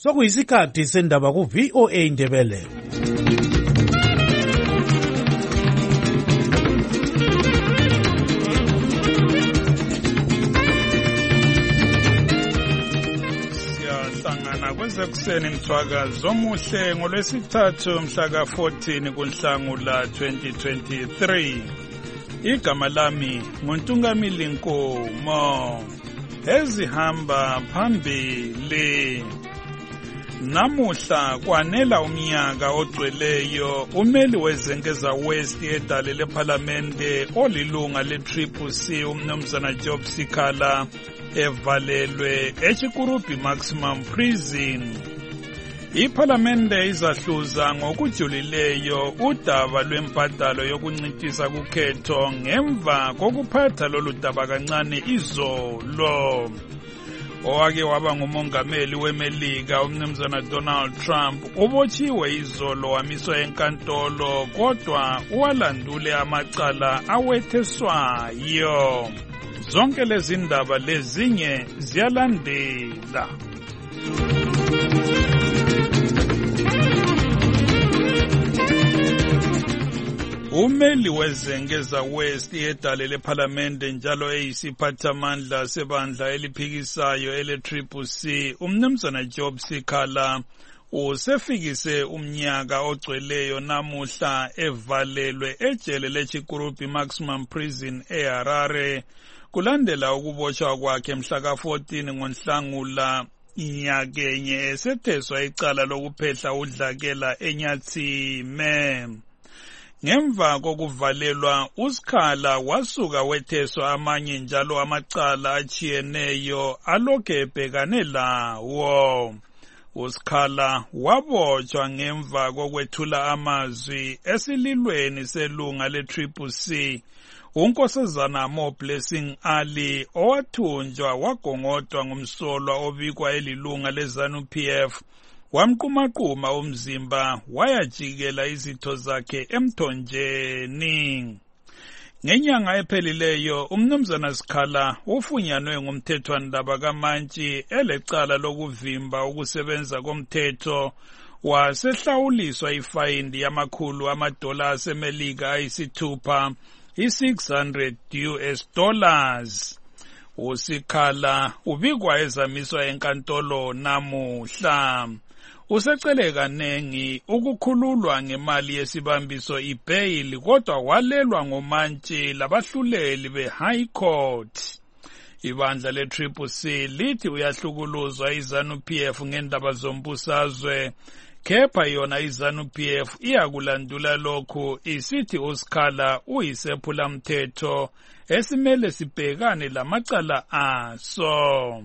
Sokuyisikhathi sendaba ku VOA Indebele. Siyahlangana kwezekuseni mthwakazi omuhle ngolwesithathu mhla ka-14 kuNhlangula 2023. Igama lami nguNtungamili Nkomo. Ezihamba phambili. Namuhla kwanela umnyaka ogcweleyo umeli wezenkeza West edale lePhalamende olilunga le-CCC umnumzana Job Sikhala evalelwe eChikurupi Maximum Prison. IPhalamende izahluza ngokujulileyo udaba lwembadalo yokuncintisa kukhetho ngemva kokuphatha lolu daba kancane izolo. Owake waba ngumongameli weMelika umnumzana Donald Trump ubotshiwe izolo wamiswa enkantolo kodwa uwalandule amacala awetheswayo. Zonke lezi ndaba lezinye ziyalandela. Umeli wezenkeza West edale lePhalamende njalo eyisiphathamandla sebandla eliphikisayo ele-CCC umnumzana Job Sikhala usefikise umnyaka ogcweleyo namuhla evalelwe ejele leChikurupi Maximum Prison eHarare kulandela ukubotshwa kwakhe mhla ka-14 ngoNhlangula inyakenye esetheswa icala lokuphehla udlakela eNyatsime. Ngemva kokuvalelwa uSikhala wasuka wetheswa amanye njalo amacala achiyeneyo alokhu ebhekane lawo. uSikhala wabotshwa ngemva kokwethula amazwi esililweni selunga le-CCC uNkosazana Moblessing Ali owathunjwa wagongodwa ngumsolwa obikwa elilunga leZANU-PF wamqumaquma umzimba wayajikela izitho zakhe emthonjeni. Ngenyanga ephelileyo umnumzana Sikhala ufunyanwe ngumthethwandaba kaMantshi elecala lokuvimba ukusebenza komthetho wasehlawuliswa ifayini yamakhulu amadola aseMelika ayisithupha $600. uSikhala ubikwa ezamiswa enkantolo namuhla. Usecele kanengi ukukhululwa ngemali yesibambiso ibail kodwa walelwa ngoMantshi labahluleli beHigh Court. Ibandla le-CCC lithi uyahlukuluzwa iZANU-PF ngendaba zombusazwe, kepha yona iZANU-PF iyakulandula lokhu isithi uSikhala uyisephula mthetho esimele sibhekane lamacala aso.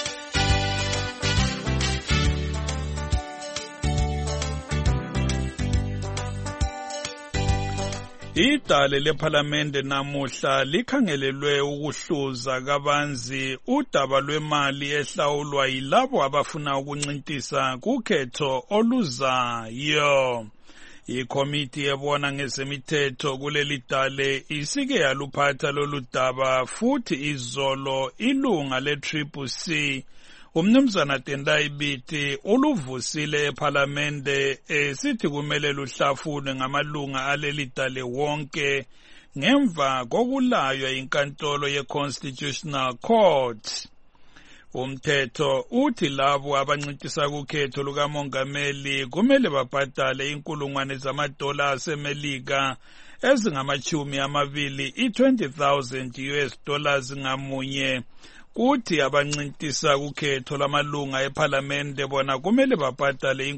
Idale lePhalamende namuhla likhangelelwe ukuhluza kabanzi udaba lwemali ehlawulwa yilabo abafuna ukuncintisa kukhetho oluzayo. Ikomiti ebona ngezemithetho kuleli dale isike yaluphatha lolu daba futhi izolo ilunga le-CCC umnumzana Tendai Biti uluvusile ePhalamende esithi kumele luhlafune ngamalunga aleli dale wonke ngemva kokulaywa inkantolo ye-Constitutional Court. Umthetho uthi labo abancintisa kukhetho lukamongameli kumele babhadale $20,000 aseMelika ezingama-20 $20,000 ngamunye. Kuthi abancintisa kukhetho lamalunga ePhalamende bona kumele babhadale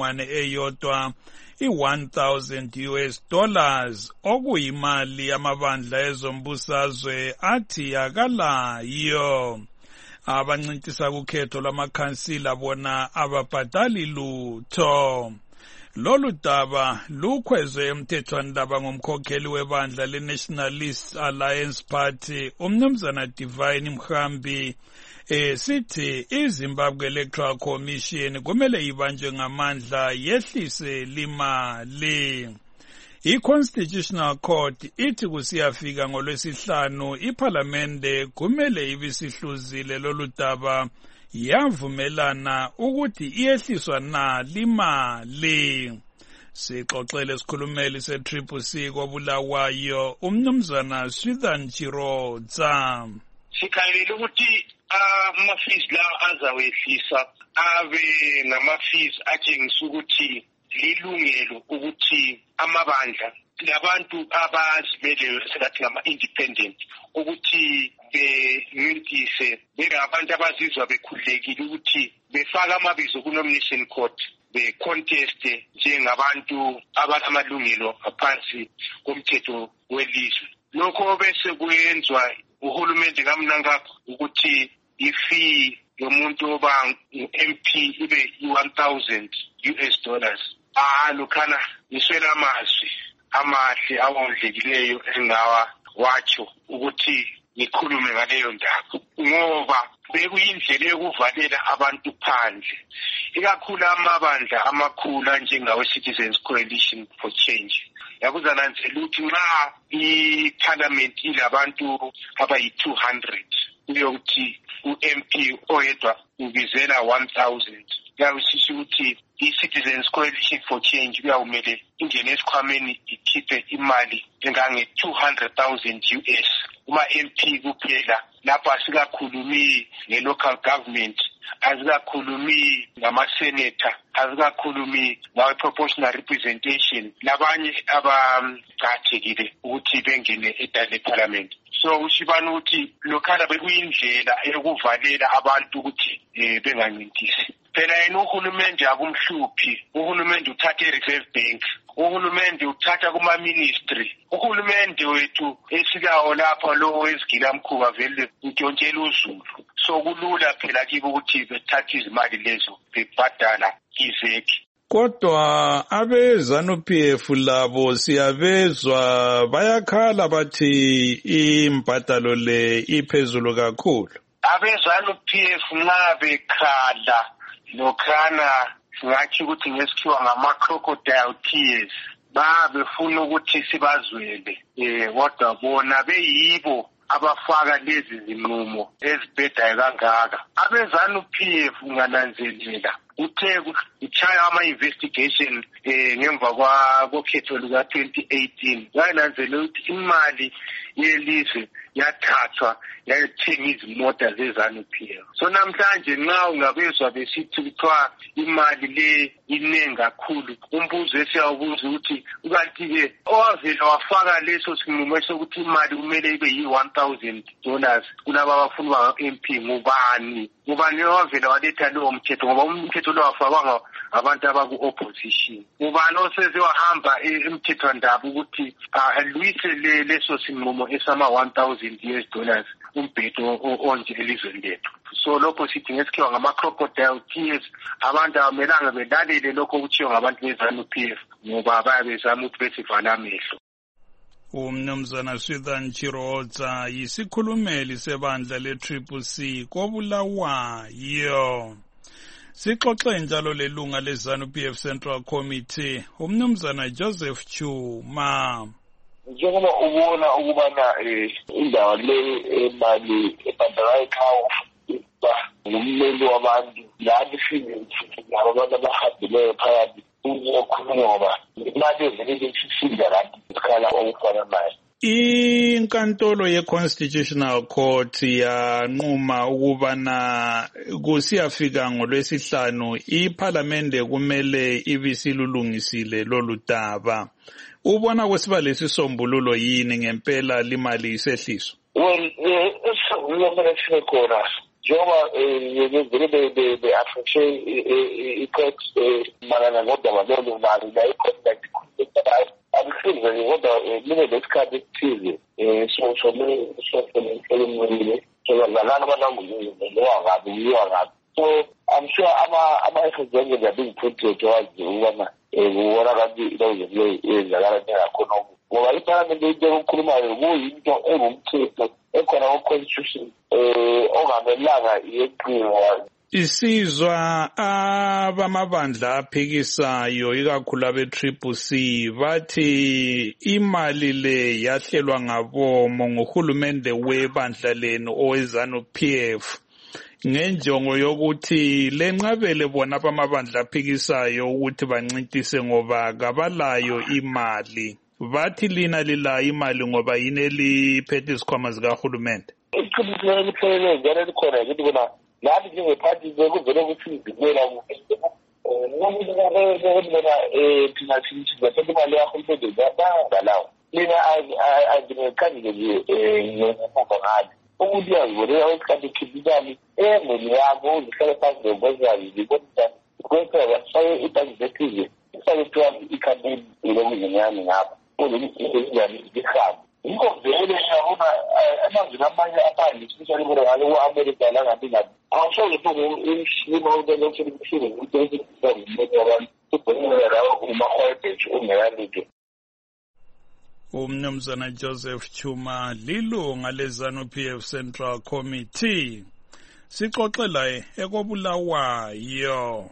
$1,000 okuyimali yamabandla ezombusazwe athi yakalayo. Abancintisa kukhetho lwamakhansila bona ababhadali lutho. Lolu daba lukhwezwe emthethwandaba ngomkhokheli webandla le-Nationalist Alliance Party umnumzana Divine Mhambi sithi iZimbabwe Electoral Commission kumele ibanjwe ngamandla yehlise limali. I-Constitutional Court ithi kusiyafika ngoLwesihlanu iPhalamende kumele ibisihluzile lolu daba yavumelana ukuthi iyehliswa na limali. Sixoxele isikhulumeli se-CCC koBulawayo umnumzana Swithan Chirodza. Sikhalela ukuthi ama-fees la azawehlisa abe ngama-fees atshengisa ukuthi lilungelo ukuthi amabandla labantu abazimeleyo selathi ngama-independent ukuthi bencintise bengabantu abazizwa bekhululekile ukuthi befaka amabizo ku-nomination court beconteste njengabantu abanamalungelo ngaphansi komthetho welizwe. Lokho bese kuyenzwa uhulumende kamnankapho ukuthi ifee yomuntu oba MP ibe $1,000. Lokhana ngiswela amazwi amahle awondlekileyo engawa watsho ukuthi ngikhulume ngaleyo ndaba ngoba bekuyindlela yokuvalela abantu phandle, ikakhulu amabandla amakhulu njengawe Citizens Coalition for Change. Yakuzananzela ukuthi nxa iParliament ilabantu abayi-200 kuyokuthi uMP oyedwa ubizela 1,000. Kuyasho ukuthi i-Citizens Coalition for Change kuyawumele ingene esikhwameni ikhiphe imali engange-$200,000 kuma-MP kuphela. Lapho asikakhulumi nge-local government, asikakhulumi ngama-senator, asikakhulumi ngawe-proportional representation labanye abaqathekile ukuthi bengene eParliament. So ushibana ukuthi lokhana bekuyindlela yokuvalela abantu ukuthi bengancintisi. Phela yena uhulumende akumhluphi, uhulumende uthatha i-Reserve Bank, uhulumende uthatha kuma-ministry, uhulumende wethu esikawo lapha lo wezigilamkhuba vele utshontshela uzulu. So kulula phela kibo ukuthi bethathe izimali lezo bebhadala izekhi. Kodwa abe-ZANU-PF labo siyabezwa bayakhala bathi imbhadalo le iphezulu kakhulu. Abe-ZANU-PF nxa bekhala lokhana singathi ukuthi ngesikhiwa ngama-crocodile tears befuna ukuthi sibazwele kodwa bona beyibo abafaka lezi zinqumo ezibhedayo kangaka. Abe-ZANU-PF ungananzelela uthe kuchaya ama-investigation ngemva kokhetho luka-2018 wananzelela ukuthi imali yelizwe yathathwa yayithenga izimota ze-ZANU-PF. So namhlanje nxa ungabezwa besithi kuthiwa imali le inengi kakhulu, umbuzo esiyawubuza ukuthi kanti-ke owavela wafaka leso sinqumo sokuthi imali kumele ibe yi-$1,000 kulaba abafuna uba-MP ngubani owavela waletha lowo mthetho, ngoba umthetho lo wafakwa ngabantu abaku-opposition. Ngubani oseze wahamba emthethwandaba ukuthi alwise leso sinqumo esama-$1,000 umbhedo onje elizweni lethu. So lokho sithi ngesikhiwa ngama-crocodile tears, abantu abamelanga belalele lokho okuthiwa ngabantu be-ZANU-PF ngoba bayabezama ukuthi besivala amehlo. Umnumzana Swithan Chirodza yisikhulumeli sebandla le-CCC koBulawayo. Sixoxe njalo lelunga le-ZANU-PF Central Committee umnumzana Joseph Chuma. Njengoba ubona ukubana indawo le emali ebandakanya ekhaya ngummeli wabantu lani file labo abantu abahambileyo phakathi ukukhuluma ngoba imali evelele isisinda kanti isikhala okufana nayo. Inkantolo ye-Constitutional Court yanquma ukubana kusiyafika ngoLwesihlanu iPhalamende kumele ibisilulungisile lolu daba. Ubona kwesiba lesisombululo yini ngempela limali isehliswa? Well, esisombululo khona njengoba be-affecte i-court malana ngodaba lolu mali la i-court akuhlinzeke kodwa mine lesikhathi esithize soemile solalana abananguwangabi uyiwa ngabi. So I'm sure ama-efforts enge ngiyabiziphuthi wazi ukubana kubona kanti ilawuze le yenzakala njengakhona ngoba iPhalamende into yokukhulumayo kuyinto engumthetho ekhona ku-Constitution ongamelanga yeqiwa Isizwa abamabandla aphikisayo ikakhulu abe-CCC bathi imali le yahlelwa ngabomo nguhulumende webandla lenu oweZANU-PF ngenjongo yokuthi lenqabele bona abamabandla aphikisayo ukuthi bancintise ngoba kabalayo imali. Bathi lina lilayo imali ngoba yini eliphethe isikhwama zikahulumende. Iqiniso eliphelele njalo likhona ukuthi bona lathi njengephathi kuvele ukuthi izimela thina sibathetha imali yahulumende bangalawo. Mina angikhanile ngemuva ngalo umuntu uyazibonela wesikhathi ukhipha imali emeli yakho uzihlale phansi ngokwezazi zibonisa kwenzeka saye ibhanki zethize isale kuthiwa ikhampeni ilokuzinyani ngapha njani zihamba yikho vele yabona amazwi amanye aphandle especially bona ngale ku-America la ngathi ngathi awusoze umshini obelothele umshini ukuthi abantu ubonela lawo umahwebheji ungekalithi. Umnumzana Joseph Chuma lilunga leZANU-PF Central Committee. Sixoxela ekobulawayo.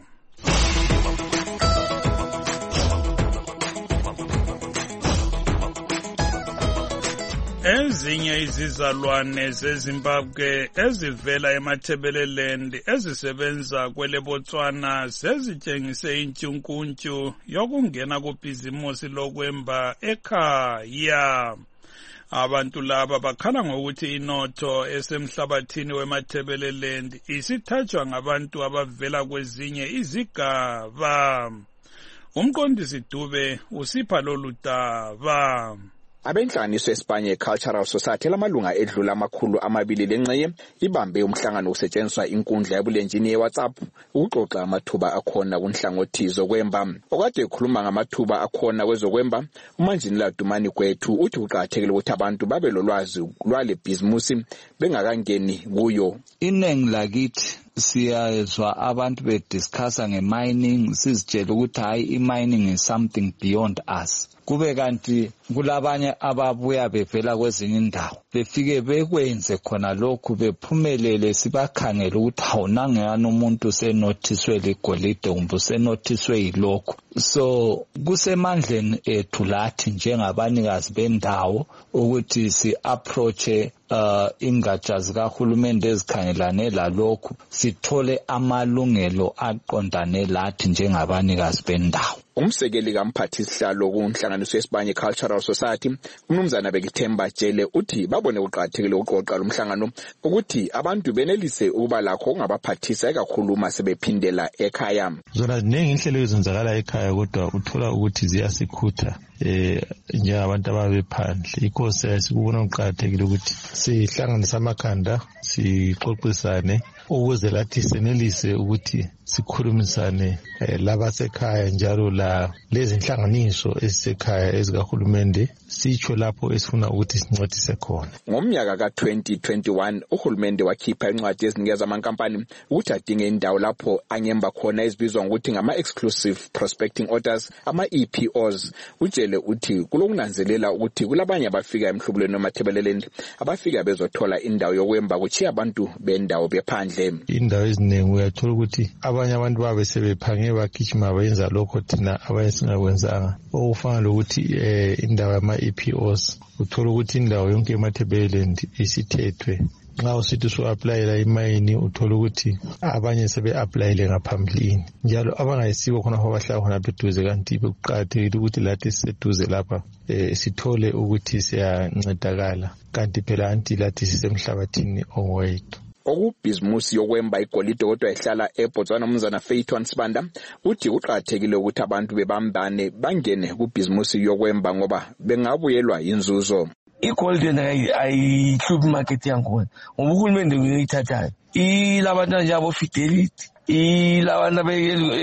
Ezinye izizalwane zeZimbabwe ezivela eMatabeleland ezisebenza kweleBotswana sezitshengise intshukuntshu yokungena kubhizimusi lokwemba ekhaya. Abantu laba bakhala ngokuthi inotho esemhlabathini weMatabeleland isithathwa ngabantu abavela kwezinye izigaba. Umqondisi Dube usipha lolu daba. Abenhlanganiso Espanye Cultural Society lamalunga edlula amakhulu lenxeye ibambe umhlangano usetshenziswa inkundla yabulenjini yeWhatsApp ukuxoxa amathuba akhona kunhlangothi zokwemba. Okade ekhuluma ngamathuba akhona kwezokwemba, uManjinela Dumani Gwethu uthi uqathekile ukuthi abantu babe lolwazi lwale bhizimusi bengakangeni kuyo. Inengi lakithi siyazwa abantu bediscussa nge-mining, sizitshela ukuthi hayi i-mining is something beyond us. Kube kanti kulabanye ababuya bevela kwezinye indawo befike bekwenze khona lokhu bephumelele sibakhangela ukuthi awunangeyana umuntu senothiswe ligolide kumbe senothiswe yilokhu. So kusemandleni ethu lathi njengabanikazi bendawo ukuthi si-approache ingatsha zikahulumende ezikhangelane lalokhu sithole amalungelo aqondane lathi njengabanikazi bendawo. Umsekeli kamphathisihlalo kunhlanganiso yeSpanye Cultural Society umnumzana Bekithemba Jele uthi babone uqathekile uqoqa lomhlangano ukuthi abantu benelise ukuba lakho ngabaphathisa ekakhuluma sebephindela ekhaya. Zona ziningi inhlelo ezenzakala ekhaya kodwa uthola ukuthi ziyasikhutha njengabantu ababephandle. Yikho sikubona uqathekile ukuthi sihlanganise amakhanda sixoxisane ukuze lathi senelise ukuthi sikhulumisane labasekhaya njalo la lezi inhlanganiso ezisekhaya ezikahulumende sitsho lapho esifuna ukuthi sincedise khona. Ngomnyaka ka-2021 uhulumende wakhipha incwadi ezinikeza amankampani ukuthi adinge indawo lapho angemba khona ezibizwa ngokuthi ngama-exclusive prospecting orders, ama-EPOs. Utshele uthi kulokunanzelela ukuthi kulabanye abafika emhlubulweni weMatabeleland abafika bezothola indawo yokwemba kuchiya abantu bendawo bephandle. Indawo eziningi uyathola ukuthi abanye abantu babe sebephange bagijima bayenza lokho thina abanye singakwenzanga. Okufana lokuthi indawo yama-EPOs uthola ukuthi indawo yonke eMatabeleland isithethwe. Nxa usithi usu-aplayela imayini uthola ukuthi abanye sebe-aplayele ngaphambilini. Njalo abangayisibo khona abahlala khona beduze kanti bekuqakathekile ukuthi lathi siseduze lapha sithole ukuthi siyancedakala. Kanti phela anti lathi sisemhlabathini owethu. Okubhizimusi yokwemba igolide kodwa ehlala eBotswana umnumzana Faithwan Sibanda uthi uqathekile ukuthi abantu bebambane bangene kubhizimusi yokwemba ngoba bengabuyelwa inzuzo. Igolide ayihluphi market yakhona ngoba uhulumende uyithathayo ilabantu njalo Fidelity ilabantu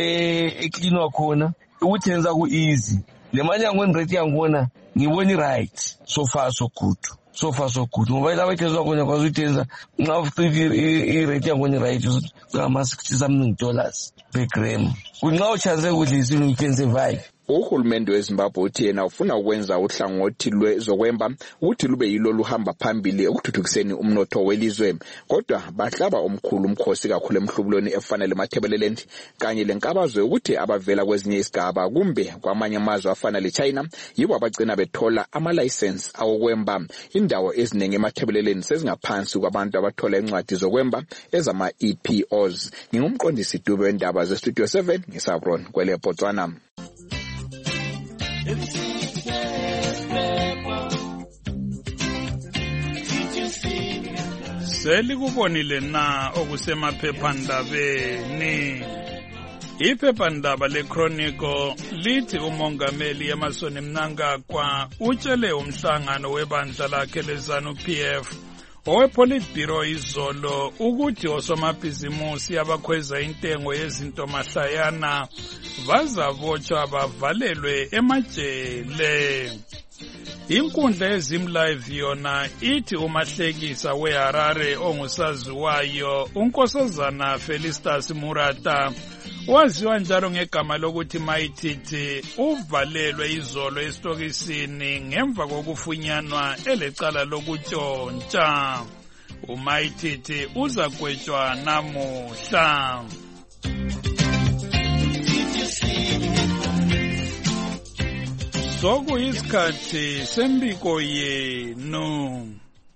ecleanwa khona ukuthi yenza ku easy le mali yakhona rate yakhona ngibona right so far so good. So far so good. Ngoba laba ithezwa khona kwazi uthenza nxa ufike i-rate yakhona right ngama $60 something per gram. Kunxa uchanse ukuthi you can survive. Uhulumende weZimbabwe uthi yena ufuna ukwenza uhlangothi lwezokwemba ukuthi lube yilo luhamba phambili ekuthuthukiseni umnotho welizwe, kodwa bahlaba omkhulu umkhosi kakhulu emhlubulweni efanele eMathebeleland kanye lenkabazo ukuthi abavela kwezinye isigaba kumbe kwamanye amazwe afana leChina yibo abagcina bethola ama-license awokwemba. Indawo eziningi eMathebeleland sezingaphansi kwabantu abathola incwadi zokwemba ezama-EPOs. Ngingumqondisi Dube wendaba zeStudio 7 ngisabron kwele Botswana. Selikubonile na okusemaphephandabeni. Iphephandaba leChronicle lithi umongameli Emmerson Mnangagwa utshele umhlangano webandla lakhe leZANU-PF owePolitburo izolo ukuthi osomabhizimusi abakhweza intengo yezinto mahlayana bazabotshwa bavalelwe emajele. Inkundla yeZimlive yona ithi umahlekisa weHarare ongusaziwayo uNkosazana Felicitas Murata waziwa njalo ngegama lokuthi Mayititi uvalelwe izolo esitokisini ngemva kokufunyanwa elecala lokutshontsha. uMayititi uzagwetshwa namuhla. Sokuyisikhathi sembiko yenu.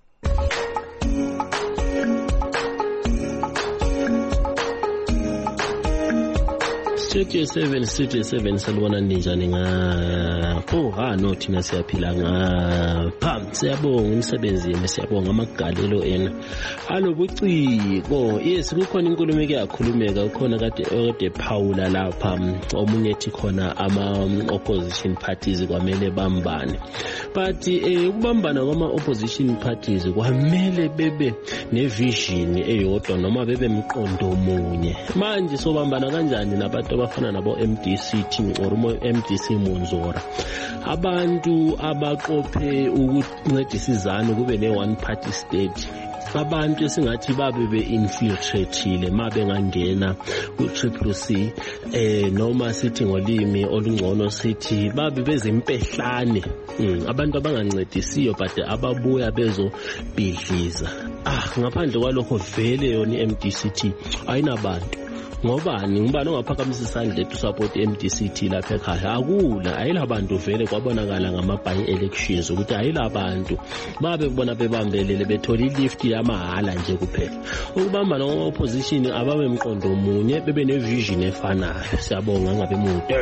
Studio 7 salibona ninjani no thina siyaphila siyabonga umsebenzi siyabonga amagalelo ena alobuciko. Yes, kukhona inkulumo eyakhulumeka ukhona kade Paula lapha omunye ethi khona ama-opposition parties kwamele bambane, but ukubambana kwama-opposition parties kwamele bebe nevision eyodwa noma bebe mqondo munye. Manje sobambana kanjani nabantu abafana nabo MDC or MDC Monzora, abantu abaqophe ukuncedisa izanu kube ne-one party state, abantu esingathi babe be-infiltratile mabe ngangena ku-CCC noma sithi ngolimi olungcono sithi babe bezimpehlane, abantu abangancedisiyo but ababuya bezobhidliza. Ngaphandle kwalokho vele yona i-MDCT ayinabantu. Ngobani ongaphakamisa isandla to support MDCT lapha ekhaya? Akula, ayilabantu vele kwabonakala ngama-by elections ukuthi ayilabantu babe bona bebambelele bethola ilift yamahala nje kuphela. Ukubambana ngama-opposition ababe mqondo munye bebe nevision efanayo. Siyabonga ngabe muntu.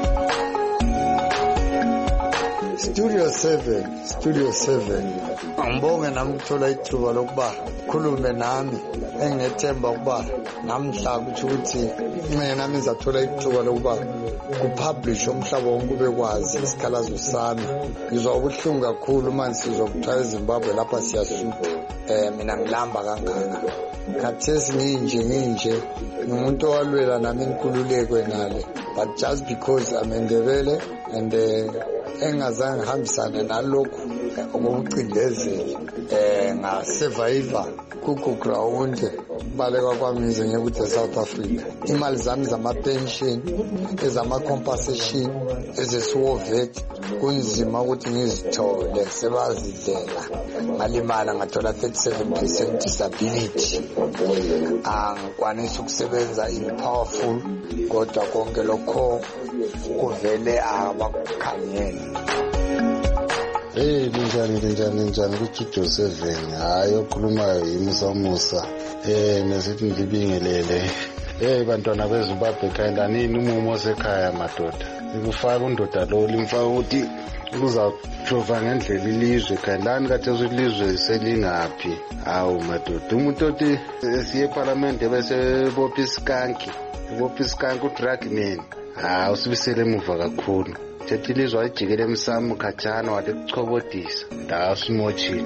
Studio 7 angibonge nami ukuthola ithuba lokuba khulume nami engethemba ukuba namhla ukuthi mina ngizathola ithuba lokuba kupublish umhlaba wonke ubekwazi isikhalazo sami. Ngizwa ubuhlungu kakhulu manje sizokuthola eZimbabwe lapha siyasutha. Mina ngilamba kangaka khathesi nginje umuntu owalwela nami inkululeko enale, but just because amendebele and engazange hambisane nalokhu okucindezeli ngasurvivor kuground baleka kwami nje ukuthi South Africa imali zami zama-pension ezama-compensation ezesiwovet kunzima ukuthi ngizithole, sebazidlela ngalimala ngathola 37% disability. Angikwanisa ukusebenza in-powerful kodwa konke lokho kuvele abakukhanyela. Linjani kuStudio 7. Hayi okhulumayo yimusa nesithi ngibingelele. Bantwana beZimbabwe kayindanini umumo osekhaya madoda. Ikufaka undoda lo limfaka ukuthi uzajova ngendlela ilizwe kayindani kathesi ilizwe selingaphi. Hawu madoda, umuntu othi siye eParliament bese bopha iskanki uDrug Man. Usibisele emuva kakhulu. Thethi ilizwe ayijikele emsamo khatshana wade kuchobodisa ndasimochini.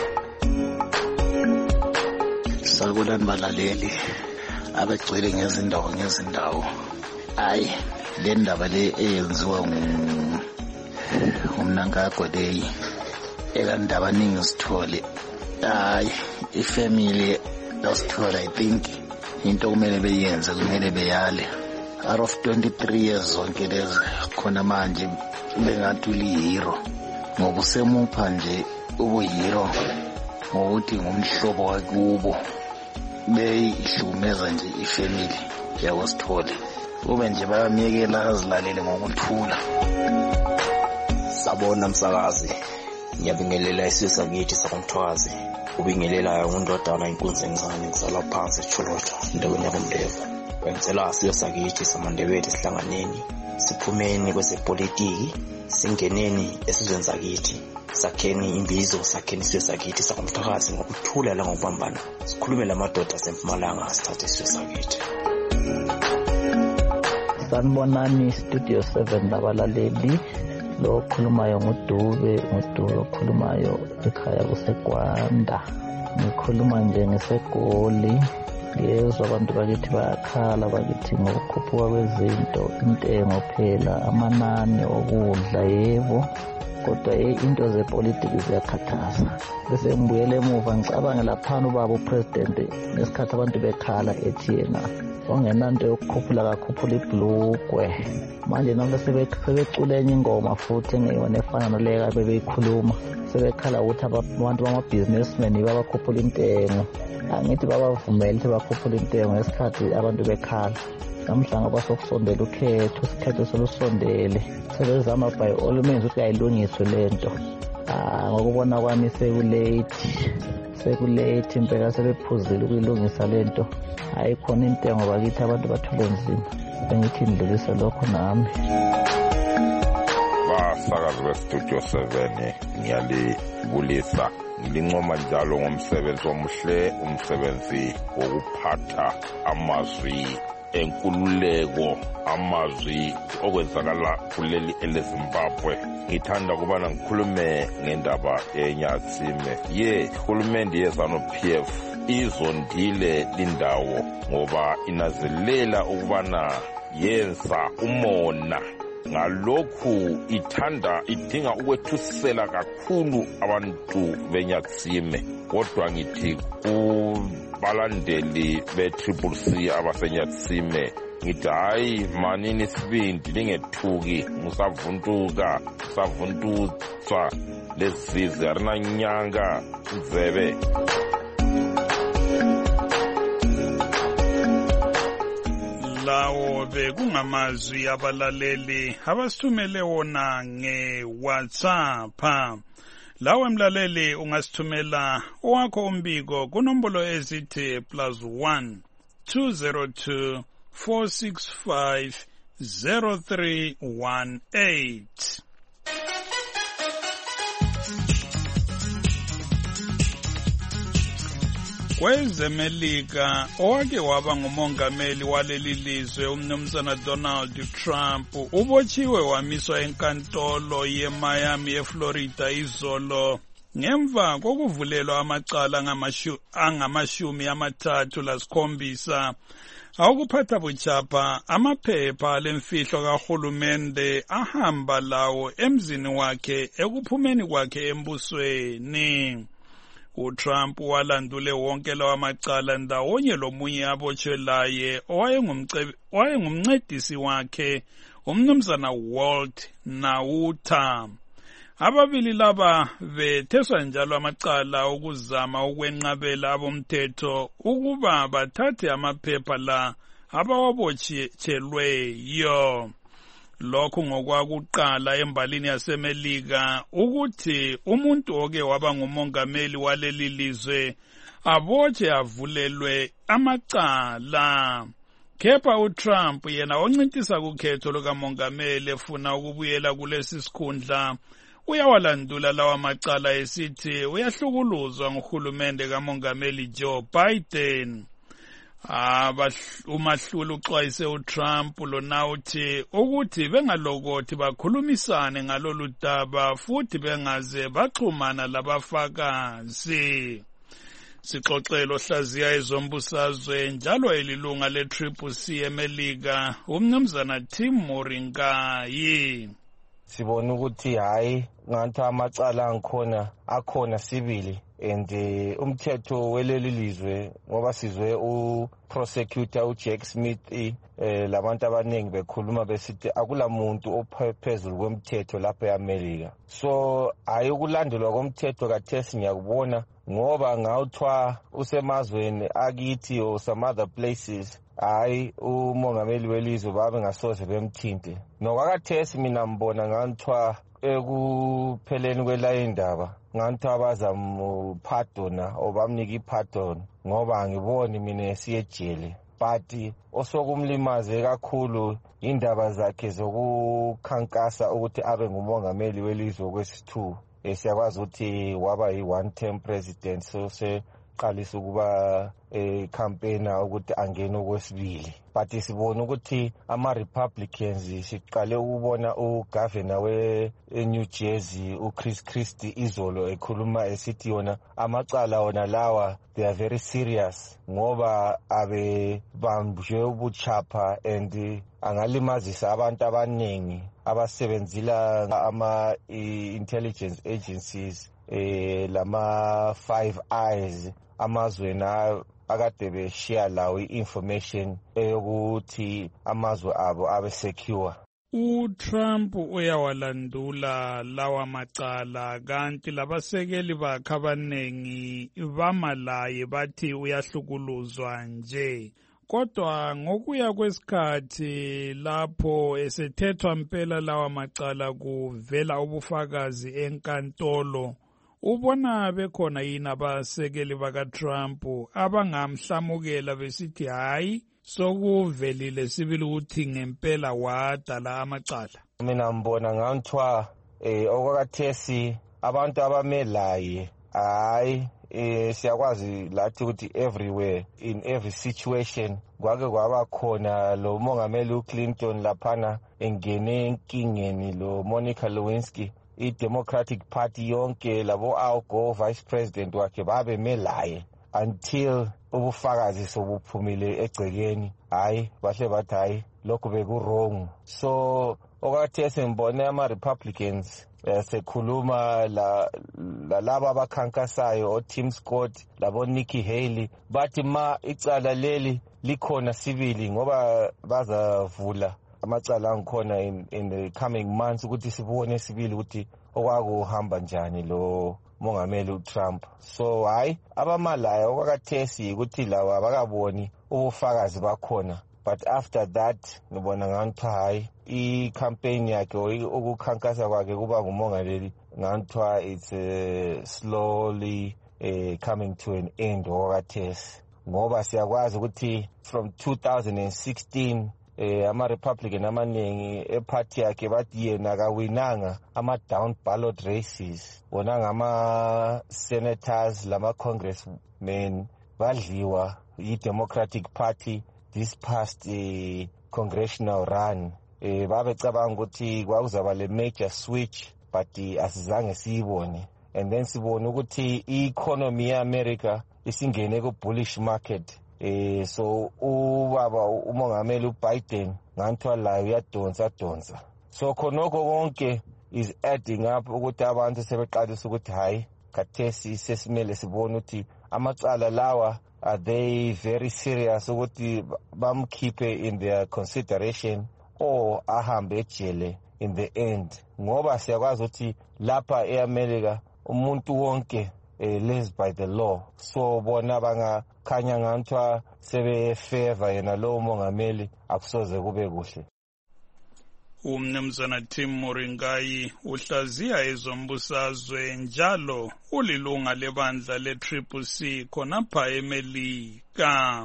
Sakulani balaleli abagcwele ngezindawo. Hayi le ndaba le eyenziwa ngumNangagwa leyi ekandaba ningi sithole. Hayi ifamily lasithola I think into kumele beyenze kumele beyale out of 23 years zonke lezi khona manje bengathi ulihero ngoba usemupha nje ubuyero ngokuthi ngumhlobo wakubo beyihlukumeza nje ifamily yakwasithole ube nje bayamyekela azilalele ngokuthula. Sabona msakazi, ngiyabingelela isizwe sakithi sakumthwazi, ubingelela undodana inkunzi encane ngizala phansi eCholota endaweni yakumndeva. Wenzela isizwe sakithi samandebele sihlanganeni, siphumeni kwezepolitiki, singeneni esizweni sakithi, sakheni imbizo, sakheni isizwe sakithi sakumthwakazi ngokuthula langokubambana, sikhulume lamadoda asempumalanga sithathe isizwe sakithi. Sanibonani Studio 7 labalaleli, lo okhulumayo nguDube okhulumayo ekhaya kuseGwanda. Ngikhuluma nje ngeseGoli. Ngezwe abantu bakithi bayakhala bakithi ngokukhuphuka kwezinto, intengo phela, amanani okudla yebo, kodwa into zepolitiki ziyakhathaza. Bese ngibuyele emuva ngicabanga laphana ubaba upresident ngesikhathi abantu bekhala ethi yena ongenanto yokukhuphula kakhuphula ibhlugwe. Manje nabo sebecula enye ingoma futhi engeyona efana naleyo bebeyikhuluma, sebekhala ukuthi abantu bama-businessmen babakhuphula intengo. Angithi babavumele ukuthi bakhuphule intengo ngesikhathi abantu bekhala. Namhlanje basokusondela ukhetho selusondele, sebezama by all means ukuthi ayilungiswe lento. Ngokubona kwami sekulate impela, sebephuzile ukuyilungisa lento. Ayikhona intengo bakithi abantu bathule nzima. Bengithi ndlulise lokho nami. Basakazi beStudio 7 ngiyalibulisa, ngilincoma njalo ngomsebenzi omuhle, umsebenzi wokuphatha amazwi enkululeko, amazwi okwenzakala kuleli eleZimbabwe. Ngithanda ukubana ngikhulume ngendaba eNyatsime. Uhulumende yeZANU-PF izondile lindawo ngoba inazelela ukubana yenza umona, ngalokhu idinga ukwethusela kakhulu abantu beNyatsime. Kodwa ngithi kubalandeli be-CCC abaseNyatsime ngithi hayi manini sibindi, lingethuki, musavuntuswa lesizi arinanyanga nzebe. Lawo bekungamazwi abalaleli abasithumele wona nge-WhatsApp. Lawe mlaleli ungasithumela owakho umbiko kunombolo ezithi +1 202 465 0318. KwezeMelika owake waba ngumongameli waleli lizwe umnumzana Donald Trump ubotshiwe wamiswa enkantolo yeMiami eFlorida izolo ngemva kokuvulelwa amacala angamashumi-37 awokuphatha buchapha amaphepha alemfihlo kahulumende ahamba lawo emzini wakhe ekuphumeni kwakhe embusweni. uTrump walandule wonke lawa macala ndawonye lomunye abotshwelaye owayengumncedisi wakhe umnumzana Walt Nauta. Ababili laba betheswa njalo amacala okuzama ukwenqabela abomthetho ukuba bathathe amaphepha la abawabotshelweyo. Lokhu ngokwakuqala embalini yaseMelika ukuthi umuntu oke waba ngumongameli waleli lizwe abotshe avulelwe amacala. Kepha uTrump yena oncintisa kukhetho lukamongameli efuna ukubuyela kulesi sikhundla uyawalandula lawa macala esithi uyahlukuluzwa nguhulumende kamongameli Joe Biden. Umahluli uxwayise uTrump lonauthi ukuthi bengalokothi bakhulumisane ngalolu daba futhi bengaze baxhumana labafakazi. Sixoxelo hlaziya ezombusazwe njalo elilunga le-CCC eMelika umnumzana Tim Moringayi. Sibona ukuthi hayi ngathi amacala akhona sibili and umthetho weleli lizwe ngoba sizwe prosecutor uJack Smith labantu abaningi bekhuluma besithi akulamuntu ophezulu kwemthetho lapha eAmerica. So ayikulandelwa komthetho kathesi ngiyakubona ngoba ngawuthwa usemazweni akithi or some other places hayi umongameli welizwe babe ngasoze bemthinte. Nokwakathesi mina mbona nganthiwa ekupheleni kwelayindaba nganthiwa bazampardona or bamnika ipardon ngoba angiboni mina siyejele. But osokumlimaze kakhulu indaba zakhe zokukhankasa ukuthi abe ngumongameli welizwe kwesi-2. Siyakwazi ukuthi waba yi-one term president, so seqalisa ukuba campaigner ukuthi angene okwesibili. But sibona ukuthi ama-Republicans siqale ukubona ugovernor we-New Jersey uChris Christie izolo ekhuluma esithi yona amacala wona lawa they are very serious ngoba abebambwe ubuchapha and angalimazisa abantu abaningi abasebenzila ama-intelligence agencies lama Five Eyes amazweni akade beshiya lawo i-information eyokuthi amazwe abo abe secure. uTrump uyawalandula lawa macala kanti labasekeli bakhe abanengi bamalaye bathi uyahlukuluzwa nje. Kodwa ngokuya kwesikhathi lapho esethethwa impela lawa macala kuvela ubufakazi enkantolo, ubona bekhona yini abasekeli bakaTrump abangamhlamukela besithi hayi sokuvelile sibili ukuthi ngempela wadala amacala? Mina mbona nganthiwa okwakathesi abantu abamelaye hayi siyakwazi lathi ukuthi everywhere in every situation kwake kwaba khona lo mongameli uClinton laphana engene enkingeni lo Monica Lewinsky i-Democratic Party yonke labo Al Gore vice president wakhe babe melaye until ubufakazi sobuphumile egcekeni hayi bahle bathi hayi lokho beku-wrong. So okwathesi ngibone ama-Republicans sekhuluma laba abakhankasayo oTim Scott labo Nikki Haley bathi ma icala leli likhona sibili ngoba bazavula amacala angikhona in the coming months ukuthi sibone sibili ukuthi okwakuhamba njani lo mongameli uTrump. So hayi abamalayo okwakathesi ukuthi lawa abakaboni ubufakazi bakhona, but after that ngibona nganthiwa hayi i-campaign yakhe ukukhankasa kwakhe kuba ngumongameli nganthiwa it's slowly coming to an end okwakathesi ngoba siyakwazi ukuthi from 2016 ama-Republican amaningi ephathi yakhe bathi yena kawinanga ama-down ballot races, wona ngama-senators lama-congressmen badliwa yi-Democratic Party this past congressional run. Babecabanga ukuthi kwakuzaba le major switch but asizange siyibone, and then sibone ukuthi i-economy ye-America isingene ku-bullish market. So ubaba umongameli uBiden nganthiwa layo uyadonsa. So khonokho konke is adding up ukuthi abantu sebeqalisa ukuthi hayi khathesi sesimele sibone ukuthi amacala lawa are they very serious ukuthi bamkhiphe in their consideration or ahambe ejele in the end, ngoba siyakwazi ukuthi lapha eAmerica umuntu wonke lives by the law. So bona bangakhanya nganthiwa sebefavor yena lo mongameli akusoze kube kuhle. Umnumzana Tim Moringai uhlaziya ezombusazwe njalo ulilunga lebandla le-CCC khonapha eMelika.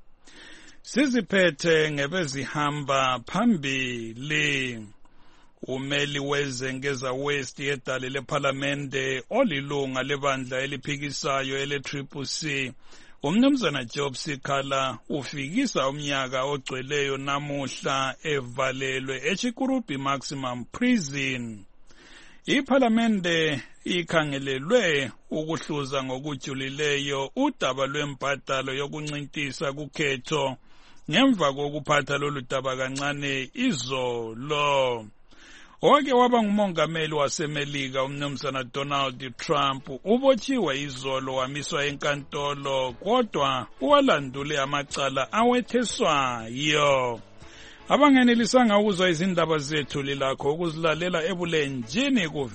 Siziphethe ngebezihamba phambili. Umeli wezengeza West yedale leParlamente olilunga lebandla eliphikisayo ele-CCC umnumzana Job Sikhala ufikisa umnyaka ogcweleyo namuhla evalelwe eChikurubi Maximum Prison. IParlamente ikhangelelwe ukuhluza ngokujulileyo udaba lwempatalo yokuncintisa kukhetho ngemva kokuphatha lolu daba kancane izolo. owake waba ngumongameli waseMelika umnumzana Donald Trump ubotshiwe izolo wamiswa enkantolo kodwa uwalandule amacala awetheswayo. Abangenelisanga ukuzwa izindaba zethu lilakho ukuzilalela ebulenjini ku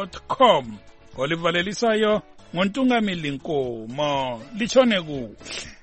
voaindebele.com. Olivalelisayo ngontungamili Nkomo. Litshone kuhle.